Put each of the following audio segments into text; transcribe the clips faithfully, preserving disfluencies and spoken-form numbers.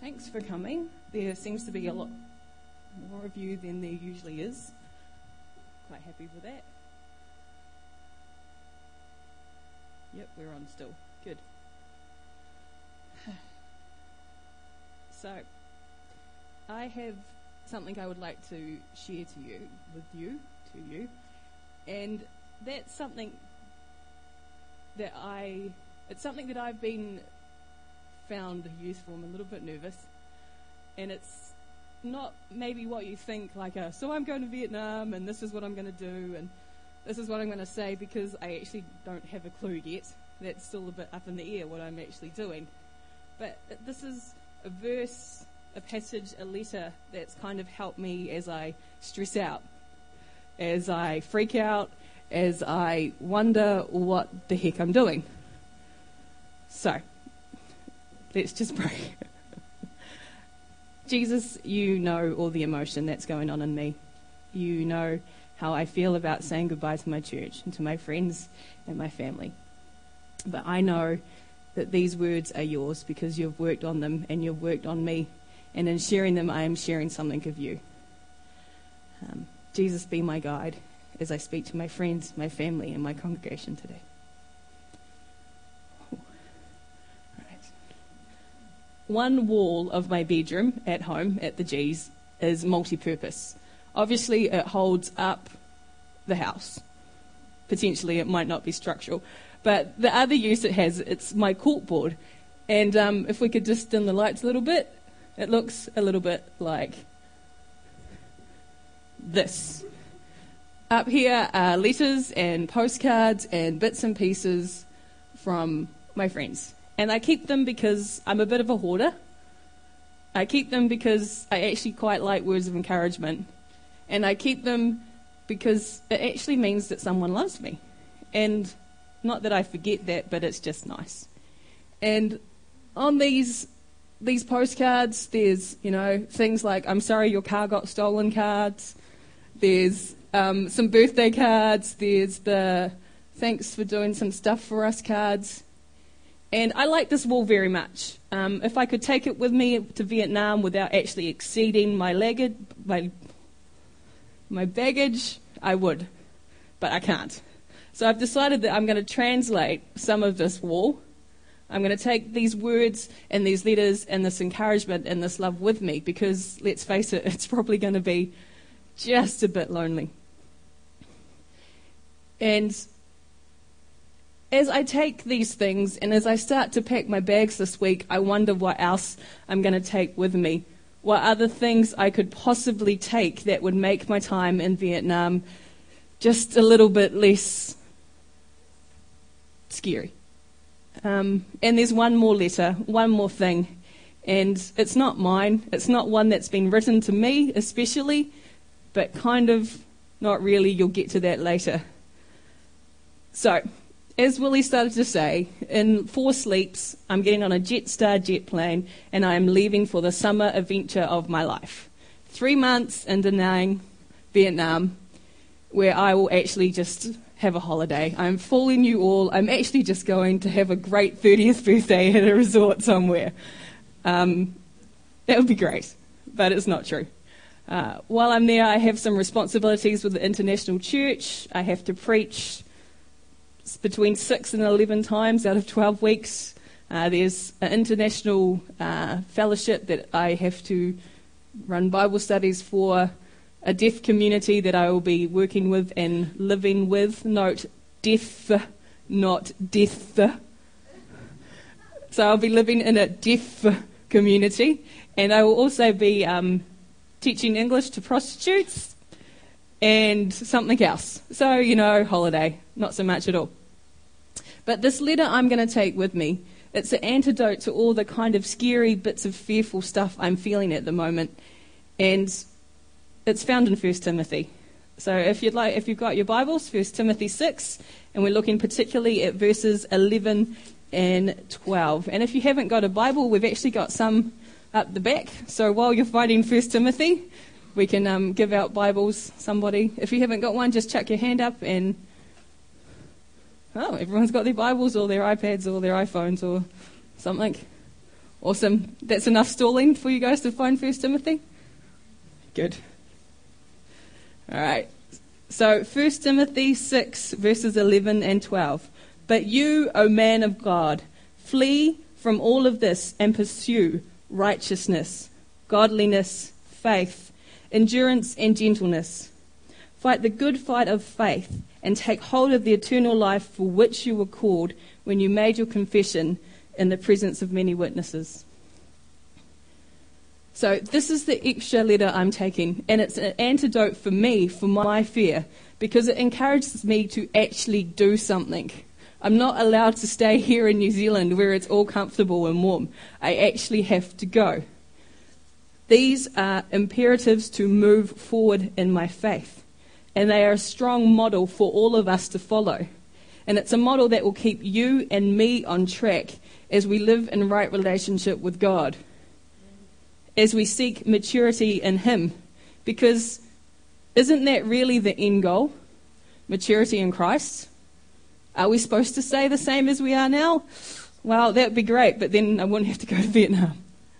Thanks for coming. There seems to be a lot more of you than there usually is. Quite happy with that. Yep, we're on still. Good. So, I have something I would like to share to you, with you, to you, and that's something that I, it's something that I've been found useful. I'm a little bit nervous, and it's not maybe what you think, like a, so I'm going to Vietnam, and this is what I'm going to do, and this is what I'm going to say, because I actually don't have a clue yet. That's still a bit up in the air, what I'm actually doing. But this is a verse, a passage, a letter that's kind of helped me as I stress out, as I freak out, as I wonder what the heck I'm doing. So, let's just pray. Jesus, you know all the emotion that's going on in me. You know how I feel about saying goodbye to my church and to my friends and my family. But I know that these words are yours because you've worked on them and you've worked on me. And in sharing them, I am sharing something of you. Um, Jesus, be my guide as I speak to my friends, my family, and my congregation today. One wall of my bedroom at home at the G's is multi-purpose. Obviously, it holds up the house. Potentially, it might not be structural. But the other use it has, it's my corkboard. And um, if we could just dim the lights a little bit, it looks a little bit like this. Up here are letters and postcards and bits and pieces from my friends. And I keep them because I'm a bit of a hoarder. I keep them because I actually quite like words of encouragement. And I keep them because it actually means that someone loves me. And not that I forget that, but it's just nice. And on these these postcards, there's, you know, things like, I'm sorry your car got stolen cards. There's um, some birthday cards. There's the thanks for doing some stuff for us cards. And I like this wall very much. Um, if I could take it with me to Vietnam without actually exceeding my luggage, my, my baggage, I would. But I can't. So I've decided that I'm going to translate some of this wall. I'm going to take these words and these letters and this encouragement and this love with me because, let's face it, it's probably going to be just a bit lonely. And as I take these things and as I start to pack my bags this week, I wonder what else I'm going to take with me. What other things I could possibly take that would make my time in Vietnam just a little bit less scary. Um, and there's one more letter, one more thing. And it's not mine. It's not one that's been written to me especially, but kind of not really. You'll get to that later. So, as Willie started to say, in four sleeps, I'm getting on a Jetstar jet plane and I am leaving for the summer adventure of my life. Three months in Da Nang, Vietnam, where I will actually just have a holiday. I'm fooling you all. I'm actually just going to have a great thirtieth birthday at a resort somewhere. Um, that would be great, but it's not true. Uh, while I'm there, I have some responsibilities with the International Church. I have to preach between six and eleven times out of twelve weeks. Uh, there's an international uh, fellowship that I have to run Bible studies for, a deaf community that I will be working with and living with. Note, deaf, not death. So I'll be living in a deaf community, and I will also be um, teaching English to prostitutes and something else. So, you know, holiday, not so much at all. But this letter I'm going to take with me, it's an antidote to all the kind of scary bits of fearful stuff I'm feeling at the moment. And it's found in First Timothy. So if you'd like, if you've got your Bibles, First Timothy six, and we're looking particularly at verses eleven and twelve. And if you haven't got a Bible, we've actually got some up the back. So while you're finding First Timothy, we can um, give out Bibles. Somebody, if you haven't got one, just chuck your hand up and oh, everyone's got their Bibles or their iPads or their iPhones or something. Awesome. That's enough stalling for you guys to find First Timothy? Good. All right. So First Timothy six, verses eleven and twelve. But you, O man of God, flee from all of this and pursue righteousness, godliness, faith, endurance, and gentleness. Fight the good fight of faith and take hold of the eternal life for which you were called when you made your confession in the presence of many witnesses. So this is the extra letter I'm taking, and it's an antidote for me, for my fear, because it encourages me to actually do something. I'm not allowed to stay here in New Zealand where it's all comfortable and warm. I actually have to go. These are imperatives to move forward in my faith, and they are a strong model for all of us to follow. And it's a model that will keep you and me on track as we live in right relationship with God, as we seek maturity in Him. Because isn't that really the end goal? Maturity in Christ? Are we supposed to stay the same as we are now? Well, that would be great, but then I wouldn't have to go to Vietnam.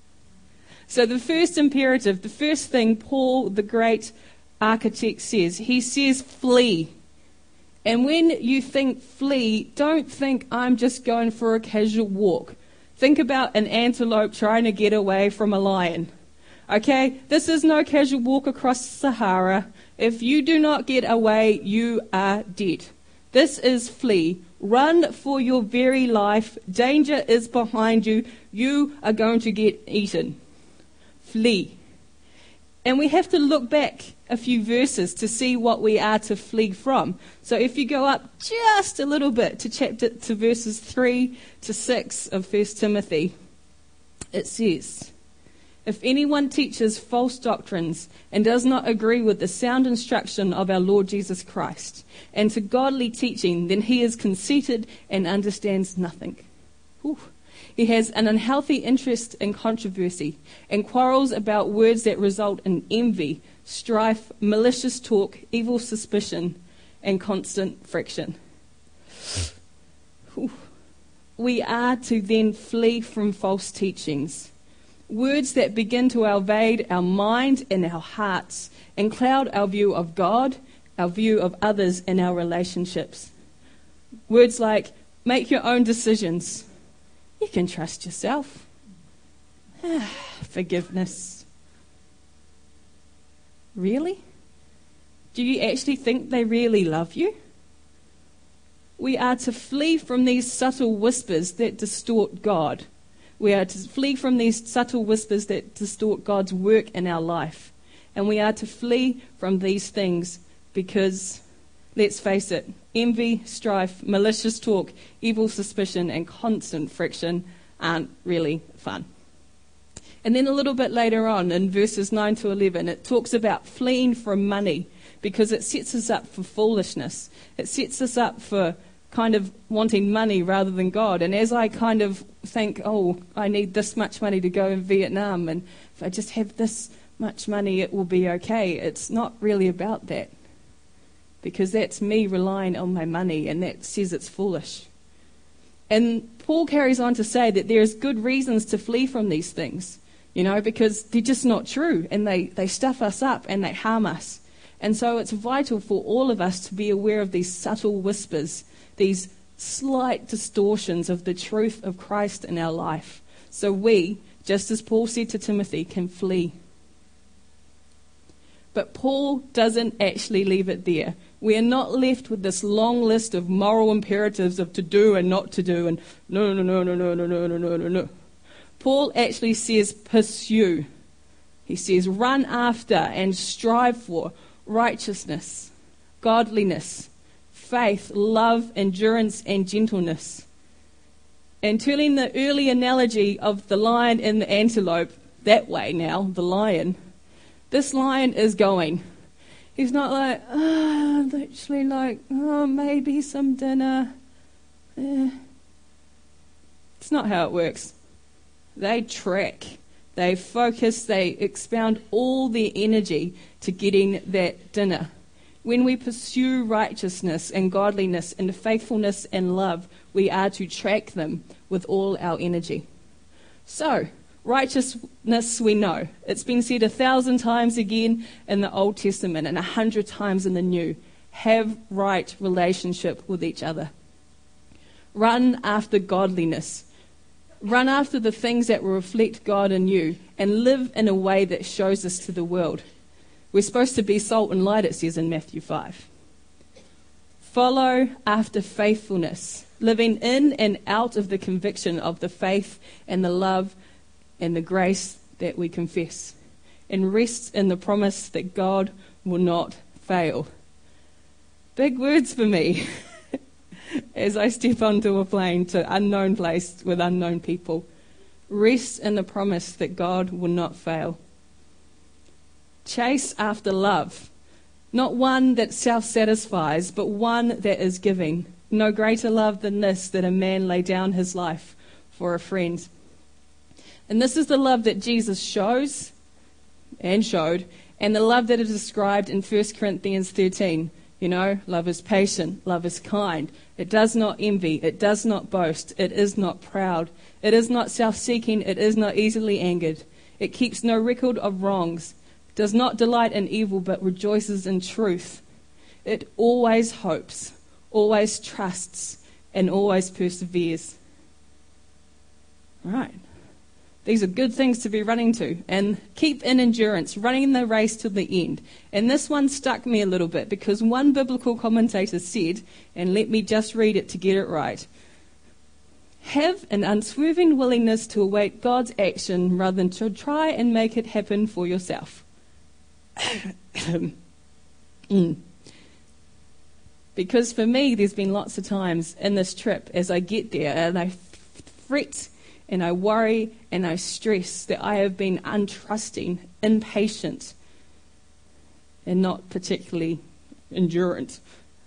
So the first imperative, the first thing Paul, the great architect, says, he says flee. And when you think flee, don't think I'm just going for a casual walk. Think about an antelope trying to get away from a lion. Okay, this is no casual walk across Sahara. If you do not get away, you are dead. This is flee. Run for your very life. Danger is behind you. You are going to get eaten. Flee. And we have to look back a few verses to see what we are to flee from. So if you go up just a little bit to chapter to verses three to six of First Timothy, it says, if anyone teaches false doctrines and does not agree with the sound instruction of our Lord Jesus Christ and to godly teaching, then he is conceited and understands nothing. Whew. He has an unhealthy interest in controversy and quarrels about words that result in envy, strife, malicious talk, evil suspicion, and constant friction. Whew. We are to then flee from false teachings. Words that begin to invade our mind and our hearts and cloud our view of God, our view of others, and our relationships. Words like, make your own decisions. You can trust yourself. Forgiveness. Really? Do you actually think they really love you? We are to flee from these subtle whispers that distort God. We are to flee from these subtle whispers that distort God's work in our life. And we are to flee from these things because, let's face it, envy, strife, malicious talk, evil suspicion, and constant friction aren't really fun. And then a little bit later on, in verses nine to eleven, it talks about fleeing from money because it sets us up for foolishness. It sets us up for kind of wanting money rather than God. And as I kind of think, oh, I need this much money to go in Vietnam, and if I just have this much money, it will be okay. It's not really about that, because that's me relying on my money, and that says it's foolish. And Paul carries on to say that there's good reasons to flee from these things, you know, because they're just not true, and they, they stuff us up and they harm us. And so it's vital for all of us to be aware of these subtle whispers, these slight distortions of the truth of Christ in our life, so we, just as Paul said to Timothy, can flee. But Paul doesn't actually leave it there. We are not left with this long list of moral imperatives of to do and not to do, and no, no, no, no, no, no, no, no, no, no, no. Paul actually says pursue. He says run after and strive for righteousness, godliness, faith, love, endurance, and gentleness. And turning the early analogy of the lion and the antelope that way now, the lion, this lion is going. He's not like, oh, literally like, oh, maybe some dinner. Eh. It's not how it works. They track, they focus, they expound all their energy to getting that dinner. When we pursue righteousness and godliness and faithfulness and love, we are to track them with all our energy. So, righteousness we know. It's been said a thousand times again in the Old Testament and a hundred times in the New. Have right relationship with each other. Run after godliness. Run after the things that will reflect God in you and live in a way that shows this to the world. We're supposed to be salt and light, it says in Matthew five. Follow after faithfulness, living in and out of the conviction of the faith and the love and the grace that we confess, and rest in the promise that God will not fail. Big words for me as I step onto a plane to unknown place with unknown people. Rest in the promise that God will not fail. Chase after love, not one that self-satisfies, but one that is giving. No greater love than this, that a man lay down his life for a friend. And this is the love that Jesus shows and showed, and the love that is described in First Corinthians thirteen. You know, love is patient, love is kind. It does not envy, it does not boast, it is not proud, it is not self-seeking, it is not easily angered. It keeps no record of wrongs, does not delight in evil, but rejoices in truth. It always hopes, always trusts, and always perseveres. Right. These are good things to be running to. And keep in endurance, running the race to the end. And this one stuck me a little bit because one biblical commentator said, and let me just read it to get it right, have an unswerving willingness to await God's action rather than to try and make it happen for yourself. mm. Because for me, there's been lots of times in this trip as I get there and I fret and I worry and I stress that I have been untrusting, impatient, and not particularly endurant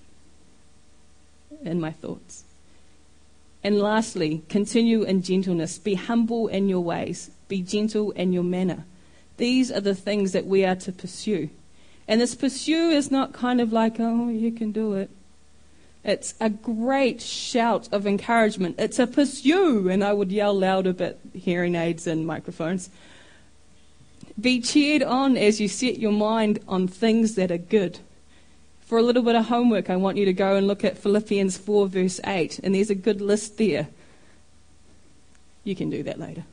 in my thoughts. And lastly, continue in gentleness. Be humble in your ways. Be gentle in your manner. These are the things that we are to pursue. And this pursue is not kind of like, oh, you can do it. It's a great shout of encouragement. It's a pursue, and I would yell loud a bit, hearing aids and microphones. Be cheered on as you set your mind on things that are good. For a little bit of homework, I want you to go and look at Philippians four, verse eight, and there's a good list there. You can do that later.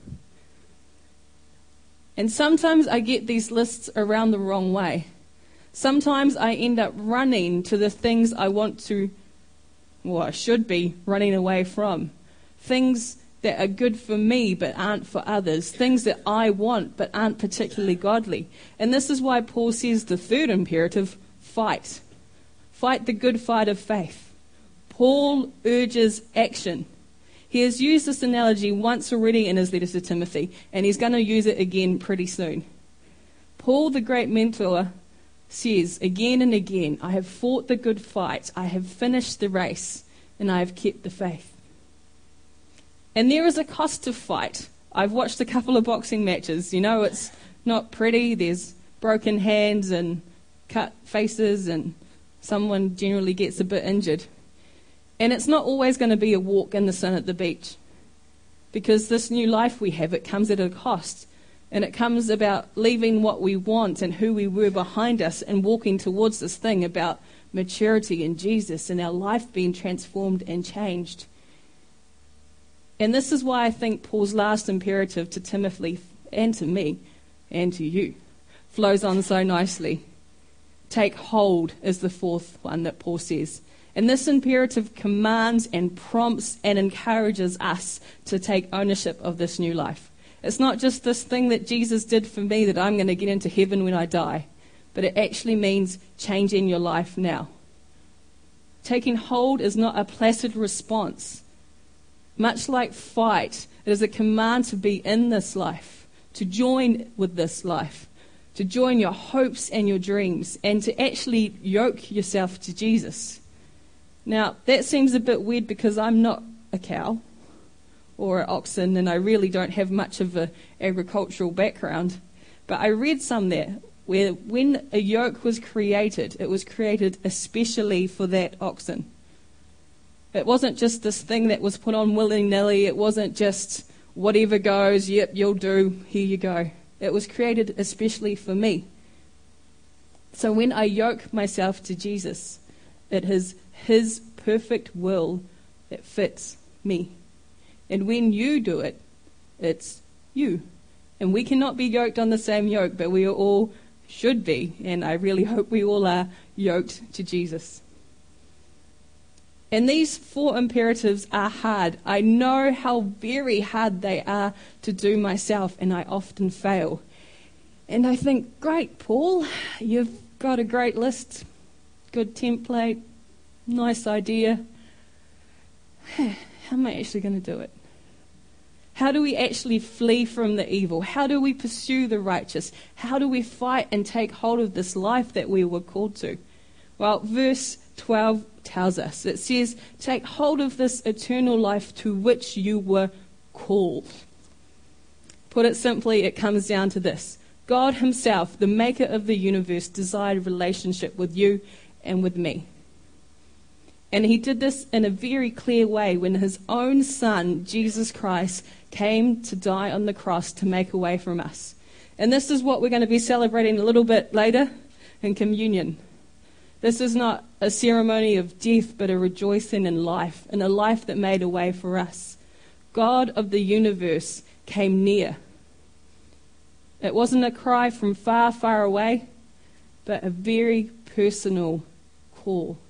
And sometimes I get these lists around the wrong way. Sometimes I end up running to the things I want to Well, I should be running away from. Things that are good for me but aren't for others. Things that I want but aren't particularly godly. And this is why Paul says the third imperative, fight. Fight the good fight of faith. Paul urges action. He has used this analogy once already in his letter to Timothy, and he's going to use it again pretty soon. Paul, the great mentor, says again and again, I have fought the good fight, I have finished the race, and I have kept the faith. And there is a cost to fight. I've watched a couple of boxing matches. You know, it's not pretty. There's broken hands and cut faces, and someone generally gets a bit injured. And it's not always going to be a walk in the sun at the beach, because this new life we have, it comes at a cost. And it comes about leaving what we want and who we were behind us and walking towards this thing about maturity in Jesus and our life being transformed and changed. And this is why I think Paul's last imperative to Timothy and to me and to you flows on so nicely. Take hold is the fourth one that Paul says. And this imperative commands and prompts and encourages us to take ownership of this new life. It's not just this thing that Jesus did for me that I'm going to get into heaven when I die, but it actually means changing your life now. Taking hold is not a placid response. Much like fight, it is a command to be in this life, to join with this life, to join your hopes and your dreams, and to actually yoke yourself to Jesus. Now, that seems a bit weird because I'm not a cow or an oxen, and I really don't have much of an agricultural background. But I read some there where when a yoke was created, it was created especially for that oxen. It wasn't just this thing that was put on willy-nilly. It wasn't just whatever goes, yep, you'll do, here you go. It was created especially for me. So when I yoke myself to Jesus, it is his perfect will that fits me. And when you do it, it's you. And we cannot be yoked on the same yoke, but we all should be. And I really hope we all are yoked to Jesus. And these four imperatives are hard. I know how very hard they are to do myself, and I often fail. And I think, great, Paul, you've got a great list, good template, nice idea. How am I actually going to do it? How do we actually flee from the evil? How do we pursue the righteous? How do we fight and take hold of this life that we were called to? Well, verse twelve tells us, it says, take hold of this eternal life to which you were called. Put it simply, it comes down to this. God himself, the maker of the universe, desired a relationship with you and with me. And he did this in a very clear way when his own son, Jesus Christ, came to die on the cross to make a way from us. And this is what we're going to be celebrating a little bit later in communion. This is not a ceremony of death, but a rejoicing in life, and a life that made a way for us. God of the universe came near. It wasn't a cry from far, far away, but a very personal call.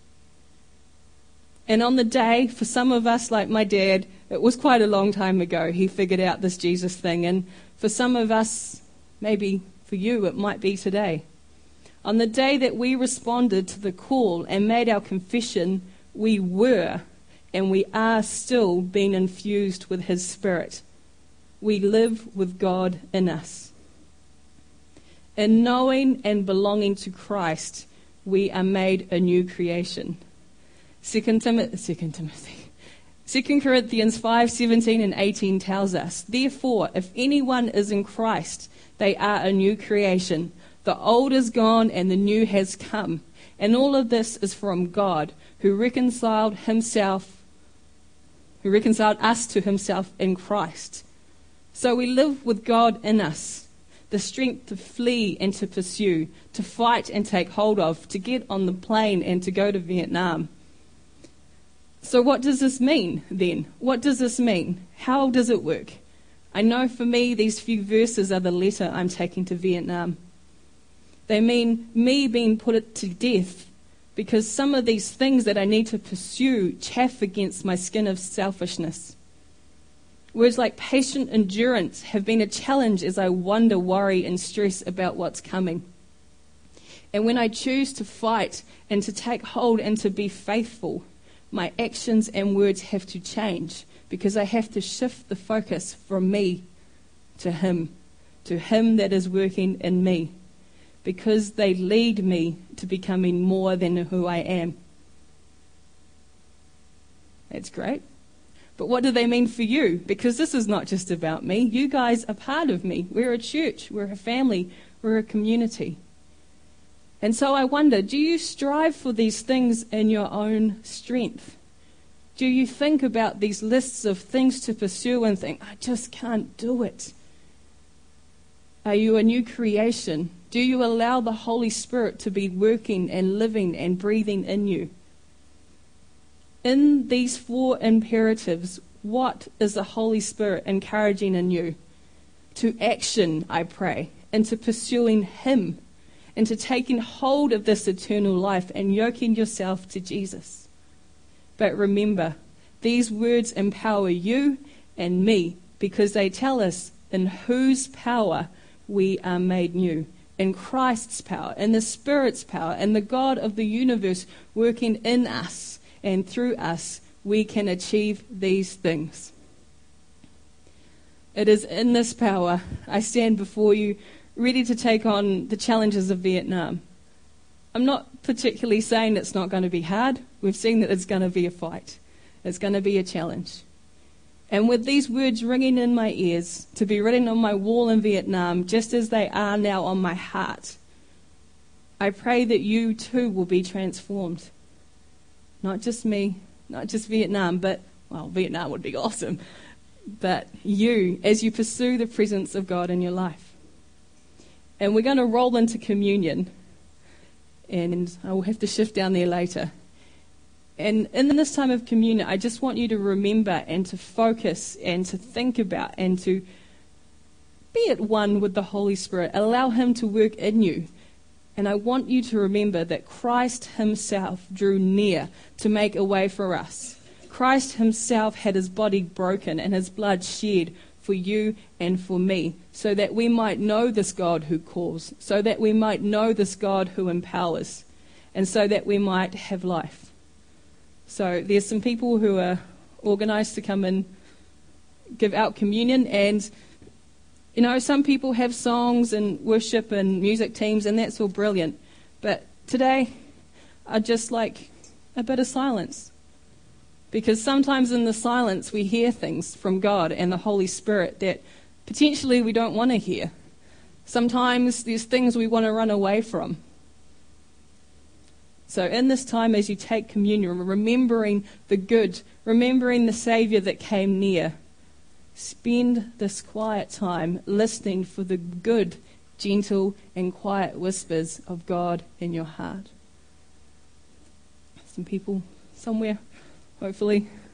And on the day, for some of us, like my dad, it was quite a long time ago, he figured out this Jesus thing. And for some of us, maybe for you, it might be today. On the day that we responded to the call and made our confession, we were and we are still being infused with his Spirit. We live with God in us. In knowing and belonging to Christ, we are made a new creation. Second Timothy, Second Timothy, Second Corinthians five seventeen and eighteen tells us, therefore, if anyone is in Christ, they are a new creation. The old is gone and the new has come. And all of this is from God, who reconciled himself, who reconciled us to himself in Christ. So we live with God in us, the strength to flee and to pursue, to fight and take hold of, to get on the plane and to go to Vietnam. So what does this mean then? What does this mean? How does it work? I know for me these few verses are the letter I'm taking to Vietnam. They mean me being put to death because some of these things that I need to pursue chafe against my skin of selfishness. Words like patient endurance have been a challenge as I wonder, worry, and stress about what's coming. And when I choose to fight and to take hold and to be faithful, my actions and words have to change because I have to shift the focus from me to him, to him that is working in me, because they lead me to becoming more than who I am. That's great. But what do they mean for you? Because this is not just about me. You guys are part of me. We're a church. We're a family. We're a community. And so I wonder, do you strive for these things in your own strength? Do you think about these lists of things to pursue and think, I just can't do it? Are you a new creation? Do you allow the Holy Spirit to be working and living and breathing in you? In these four imperatives, what is the Holy Spirit encouraging in you? To action, I pray, and to pursuing him, and to taking hold of this eternal life and yoking yourself to Jesus. But remember, these words empower you and me because they tell us in whose power we are made new. In Christ's power, in the Spirit's power, and the God of the universe working in us and through us, we can achieve these things. It is in this power I stand before you, ready to take on the challenges of Vietnam. I'm not particularly saying it's not going to be hard. We've seen that it's going to be a fight. It's going to be a challenge. And with these words ringing in my ears, to be written on my wall in Vietnam, just as they are now on my heart, I pray that you too will be transformed. Not just me, not just Vietnam, but, well, Vietnam would be awesome. but you as you pursue the presence of God in your life. And we're going to roll into communion, and I will have to shift down there later. And in this time of communion, I just want you to remember and to focus and to think about and to be at one with the Holy Spirit. Allow him to work in you. And I want you to remember that Christ himself drew near to make a way for us. Christ himself had his body broken and his blood shed for you and for me, so that we might know this God who calls, so that we might know this God who empowers, and so that we might have life. So there's some people who are organized to come and give out communion, and you know, some people have songs and worship and music teams, and that's all brilliant. But today, I'd just like a bit of silence. Because sometimes in the silence we hear things from God and the Holy Spirit that potentially we don't want to hear. Sometimes there's things we want to run away from. So in this time as you take communion, remembering the good, remembering the Saviour that came near, spend this quiet time listening for the good, gentle and quiet whispers of God in your heart. Some people somewhere hopefully